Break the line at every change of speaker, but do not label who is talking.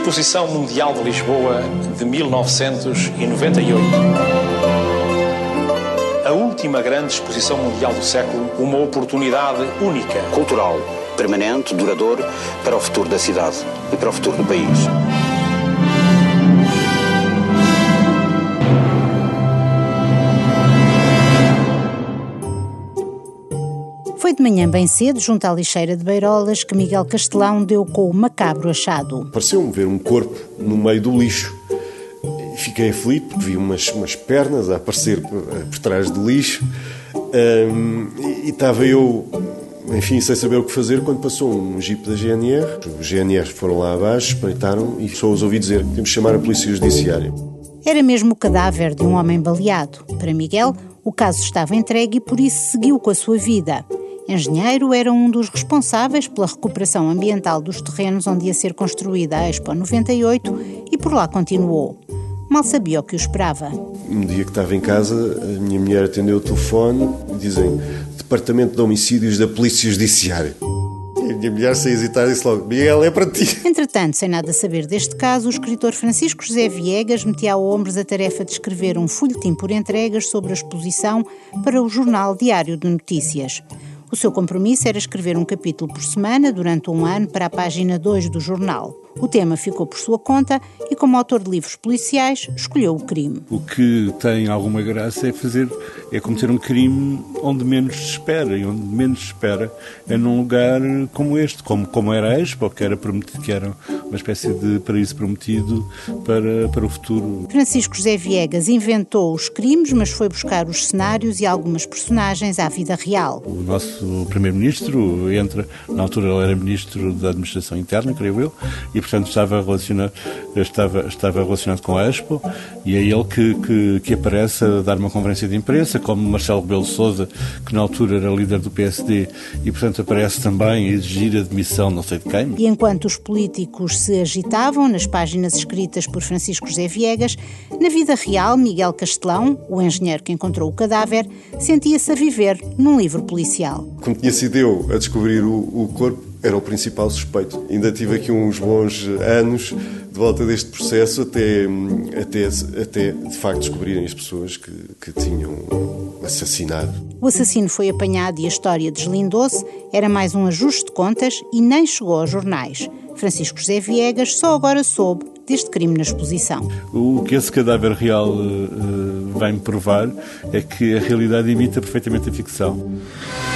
Exposição Mundial de Lisboa de 1998. A última grande exposição mundial do século, uma oportunidade única.
Cultural, permanente, duradouro, para o futuro da cidade e para o futuro do país.
Foi de manhã bem cedo, junto à lixeira de Beirolas, que Miguel Castelão deu com o macabro achado.
Pareceu-me ver um corpo no meio do lixo. Fiquei aflito porque vi umas pernas a aparecer por trás do lixo e estava eu, enfim, sem saber o que fazer, quando passou um jipe da GNR. Os GNR foram lá abaixo, espreitaram e só os ouvi dizer: temos de chamar a Polícia Judiciária.
Era mesmo o cadáver de um homem baleado. Para Miguel, o caso estava entregue e por isso seguiu com a sua vida. Engenheiro, era um dos responsáveis pela recuperação ambiental dos terrenos onde ia ser construída a Expo 98 e por lá continuou. Mal sabia o que o esperava.
Um dia que estava em casa, a minha mulher atendeu o telefone e dizem: Departamento de Homicídios da Polícia Judiciária. E a minha mulher, sem hesitar, disse logo: Miguel, é para ti.
Entretanto, sem nada saber deste caso, o escritor Francisco José Viegas metia ao ombros a tarefa de escrever um folhetim por entregas sobre a exposição para o Jornal Diário de Notícias. O seu compromisso era escrever um capítulo por semana durante um ano para a página 2 do jornal. O tema ficou por sua conta e, como autor de livros policiais, escolheu o crime.
O que tem alguma graça é cometer um crime onde menos se espera, e onde menos se espera é num lugar como este, como era a Expo, que era uma espécie de paraíso prometido para o futuro.
Francisco José Viegas inventou os crimes, mas foi buscar os cenários e algumas personagens à vida real.
O nosso primeiro-ministro entra, na altura ele era ministro da Administração Interna, creio eu, e portanto estava relacionado com a Expo, e é ele que aparece a dar uma conferência de imprensa, como Marcelo Rebelo de Sousa, que na altura era líder do PSD, e portanto aparece também a exigir a demissão não sei de quem.
E enquanto os políticos se agitavam nas páginas escritas por Francisco José Viegas, na vida real, Miguel Castelão, o engenheiro que encontrou o cadáver, sentia-se a viver num livro policial.
Como tinha sido eu a descobrir o corpo, era o principal suspeito. Ainda tive aqui uns bons anos de volta deste processo até de facto descobrirem as pessoas que tinham assassinado.
O assassino foi apanhado e a história deslindou-se, era mais um ajuste de contas e nem chegou aos jornais. Francisco José Viegas só agora soube deste crime na exposição.
O que esse cadáver real vai-me provar é que a realidade imita perfeitamente a ficção.